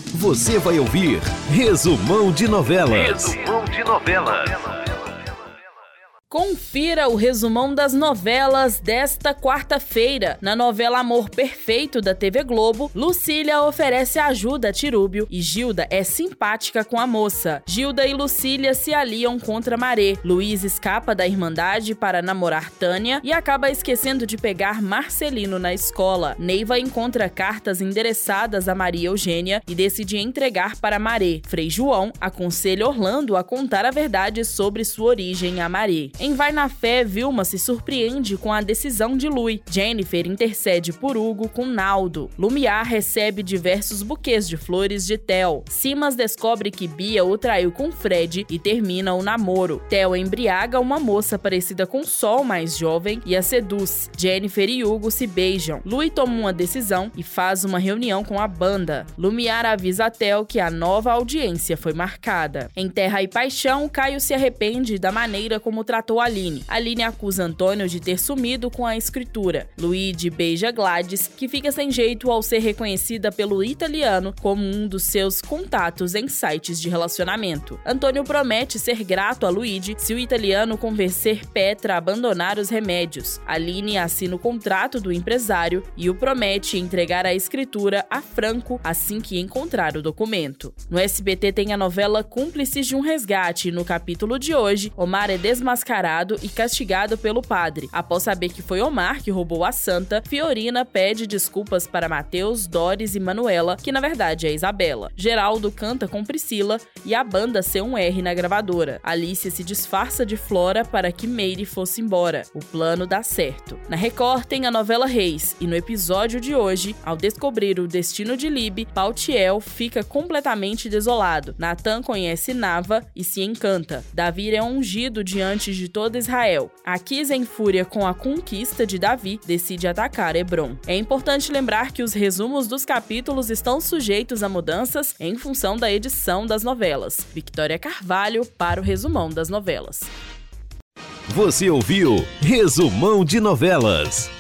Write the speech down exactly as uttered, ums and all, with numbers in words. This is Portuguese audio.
Você vai ouvir Resumão de Novelas. Resumão de Novelas. Confira o resumão das novelas desta quarta-feira. Na novela Amor Perfeito da T V Globo, Lucília oferece ajuda a Tirúbio e Gilda é simpática com a moça. Gilda e Lucília se aliam contra Maré. Luiz escapa da Irmandade para namorar Tânia e acaba esquecendo de pegar Marcelino na escola. Neiva encontra cartas endereçadas a Maria Eugênia e decide entregar para Maré. Frei João aconselha Orlando a contar a verdade sobre sua origem a Maré. Em Vai na Fé, Vilma se surpreende com a decisão de Lui. Jennifer intercede por Hugo com Naldo. Lumiar recebe diversos buquês de flores de Theo. Simas descobre que Bia o traiu com Fred e termina o namoro. Theo embriaga uma moça parecida com Sol, mais jovem, e a seduz. Jennifer e Hugo se beijam. Lui toma uma decisão e faz uma reunião com a banda. Lumiar avisa a Theo que a nova audiência foi marcada. Em Terra e Paixão, Caio se arrepende da maneira como tratou Aline. Aline acusa Antônio de ter sumido com a escritura. Luigi beija Gladys, que fica sem jeito ao ser reconhecida pelo italiano como um dos seus contatos em sites de relacionamento. Antônio promete ser grato a Luigi se o italiano convencer Petra a abandonar os remédios. Aline assina o contrato do empresário e o promete entregar a escritura a Franco assim que encontrar o documento. No S B T tem a novela Cúmplices de um Resgate. No capítulo de hoje, Omar é desmascarado e castigado pelo padre. Após saber que foi Omar que roubou a santa, Fiorina pede desculpas para Mateus, Doris e Manuela, que na verdade é Isabela. Geraldo canta com Priscila e a banda C um R na gravadora. Alice se disfarça de Flora para que Meire fosse embora. O plano dá certo. Na Record tem a novela Reis e no episódio de hoje, ao descobrir o destino de Lib, Paltiel fica completamente desolado. Natan conhece Nava e se encanta. Davi é ungido diante de todo Israel. Aquis, em fúria com a conquista de Davi, decide atacar Hebron. É importante lembrar que os resumos dos capítulos estão sujeitos a mudanças em função da edição das novelas. Victoria Carvalho para o Resumão das Novelas. Você ouviu Resumão de Novelas.